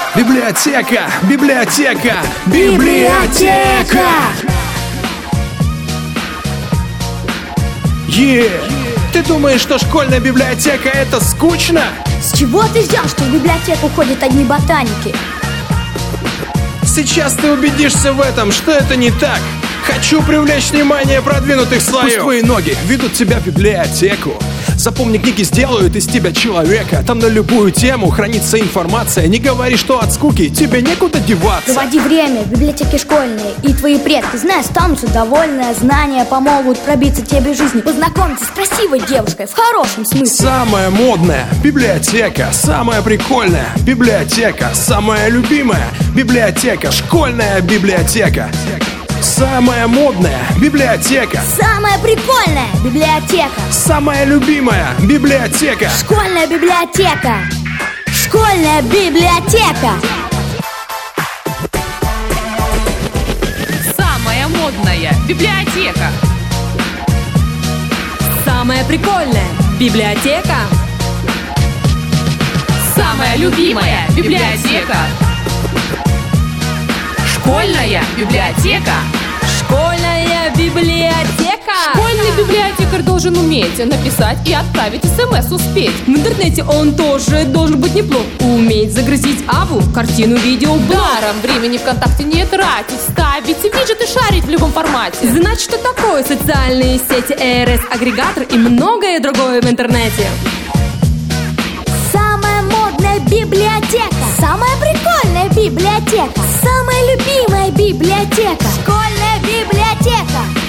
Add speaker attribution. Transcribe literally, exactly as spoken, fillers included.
Speaker 1: Библиотека, библиотека, библиотека! Е, ты думаешь, что школьная библиотека это скучно?
Speaker 2: С чего ты взял, что в библиотеку ходят одни ботаники?
Speaker 1: Сейчас ты убедишься в этом, что это не так. Хочу привлечь внимание продвинутых слоев. Пусть твои ноги ведут тебя в библиотеку. Запомни, книги сделают из тебя человека. Там на любую тему хранится информация. Не говори, что от скуки тебе некуда деваться.
Speaker 2: Проводи время в библиотеке школьной, и твои предки, зная, останутся довольны. Знания помогут пробиться тебе в жизни. Познакомиться с красивой девушкой в хорошем смысле.
Speaker 1: Самая модная библиотека, самая прикольная библиотека, самая любимая библиотека, школьная библиотека. Самая модная библиотека,
Speaker 2: самая прикольная библиотека,
Speaker 1: самая любимая библиотека,
Speaker 2: школьная библиотека. Школьная библиотека.
Speaker 3: Самая модная библиотека,
Speaker 4: самая прикольная библиотека,
Speaker 3: самая любимая библиотека, школьная библиотека.
Speaker 4: Школьная библиотека.
Speaker 3: Школьный библиотекарь должен уметь написать и отправить смс успеть.
Speaker 4: В интернете он тоже должен быть неплох. Уметь загрузить аву, картину, видео, блог.
Speaker 3: Даром времени ВКонтакте не тратить, ставить виджеты, шарить в любом формате.
Speaker 4: Знать, что такое социальные сети, эй ар эс-агрегатор и многое другое в интернете.
Speaker 2: Самая модная библиотека, самая прикольная библиотека, самая любимая библиотека, школьная библиотека.